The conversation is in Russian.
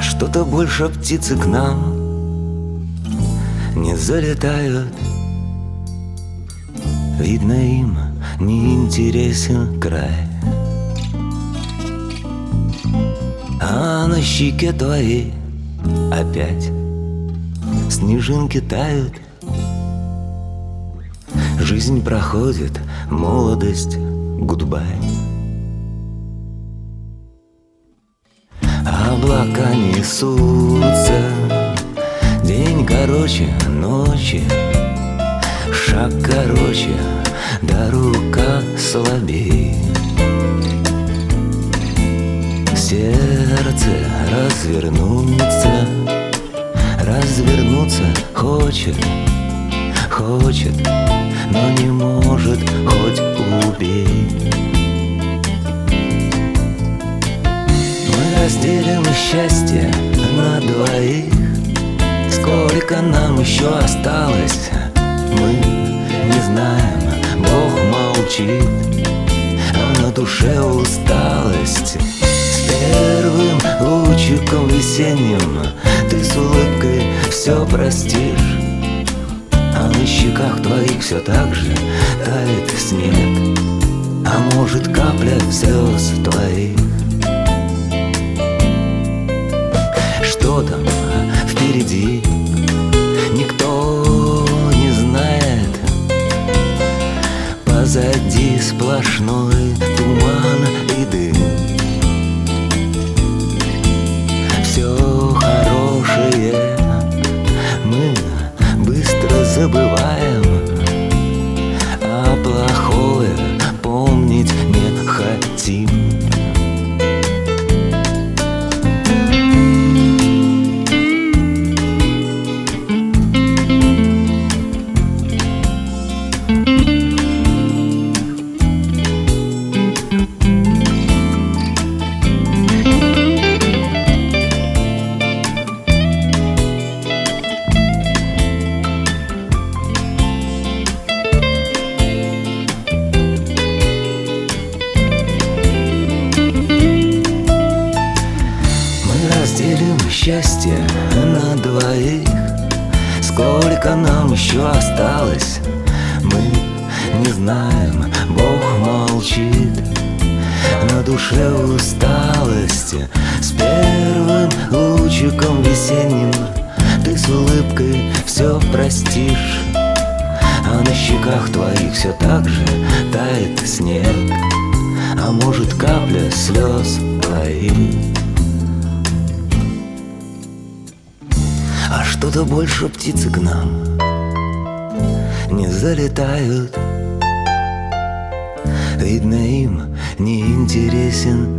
что-то больше птицы к нам не залетают. Видно, им не интересен край. А на щеке твоей опять снежинки тают. Жизнь проходит, молодость, гудбай. Облака несутся, день короче ночи, шаг короче, да рука слабее. Сердце развернуться, развернуться хочет, хочет, но не может, хоть убей. Мы разделим счастье на двоих. Сколько нам еще осталось, мы не знаем, Бог молчит, а на душе усталость. С первым лучиком весенним ты с улыбкой все простишь, а на щеках твоих все так же тает снег, а может капля слез твоих. Что там впереди, никто не знает. Позади сплошной туман и дым. Все хорошее мы быстро забываем, а плохое помнить не хотим. Разделим счастье на двоих. Сколько нам еще осталось, мы не знаем, Бог молчит, на душе усталость. С первым лучиком весенним ты с улыбкой все простишь, а на щеках твоих все так же тает снег, а может капля слез твоих. А что-то больше птицы к нам не залетают. Видно, им не интересен